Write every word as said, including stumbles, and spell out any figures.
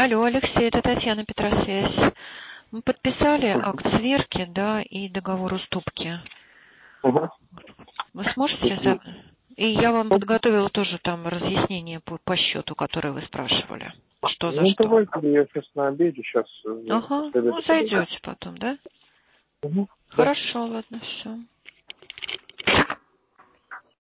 Алло, Алексей, это Татьяна, Петросвязь. Мы подписали акт сверки, да, и договор уступки. Угу. Вы сможете... За... И я вам подготовила тоже там разъяснение по, по счету, которое вы спрашивали. Что за Ну, что. давайте, я сейчас на обеде, сейчас... Ага, ну зайдете потом, да? Угу. Хорошо, ладно, все.